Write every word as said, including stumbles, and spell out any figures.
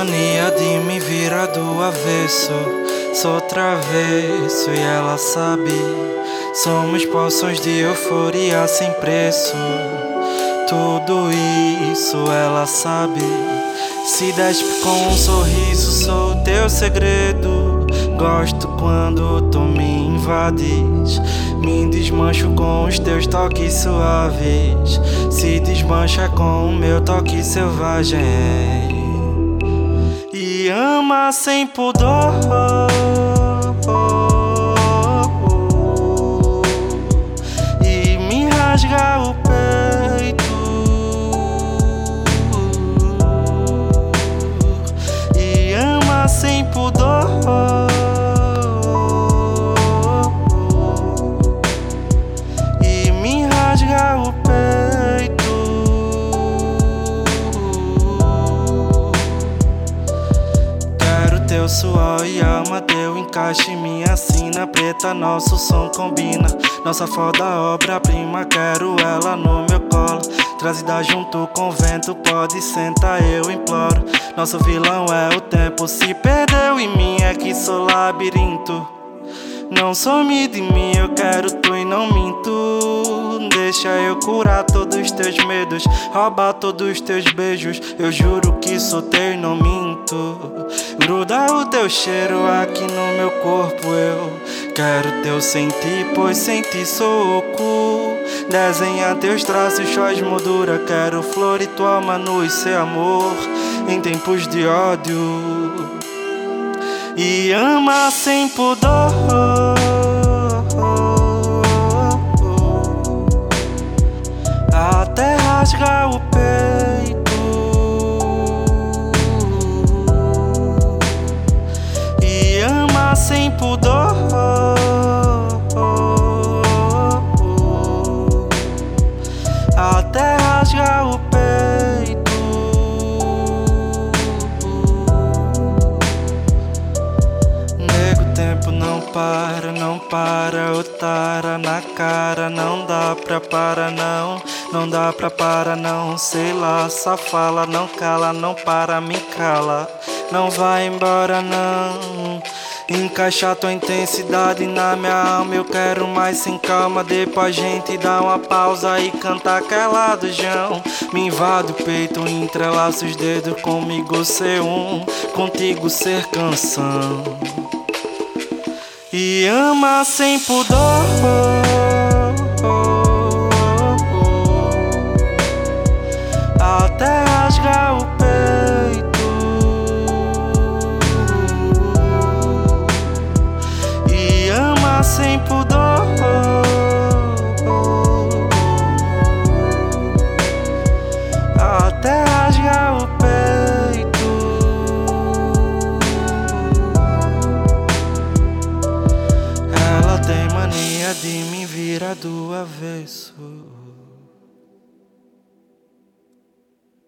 mania de me virar do avesso. Sou travesso e ela sabe. Somos poções de euforia sem preço. Tudo isso ela sabe. Se despe com um sorriso, sou o teu segredo. Gosto quando tu me invades. Me desmancho com os teus toques suaves. Se desmancha com o meu toque selvagem. E ama sem pudor. E me rasga o peito. E ama sem pudor. E me rasga o peito. Quero teu suor e alma, teu encaixe, minha sina preta, nosso som combina. Nossa foda obra-prima, quero ela no meu colo. Trazida junto com o vento, pode sentar, eu imploro. Nosso vilão é o tempo, se perdeu em mim, é que sou labirinto. Não some de mim, eu quero tu e não minto. Deixa eu curar todos os teus medos, roubar todos os teus beijos. Eu juro que sou teu e não minto. Gruda o teu cheiro aqui no meu corpo, eu quero teu sentir, pois sem ti sou oco. Desenha teus traços, suas molduras. Quero flor e tua alma nu e ser amor em tempos de ódio. E ama sem pudor. Até rasgar o peito. E ama sem pudor. Até rasgar o peito. Nego, o tempo não para, não para. Otara na cara, não dá pra parar não. Não dá pra parar não, sei lá. Só fala, não cala, não para, me cala. Não vai embora não. Encaixar tua intensidade na minha alma, eu quero mais sem calma. Depois a gente dá uma pausa e canta aquela do João. Me invade o peito, entrelaça os dedos, comigo ser um, contigo ser canção. E ama sem pudor. Até rasgar o peito. E ama sem pudor. Até rasgar o peito. Ela tem mania de me virar do avesso.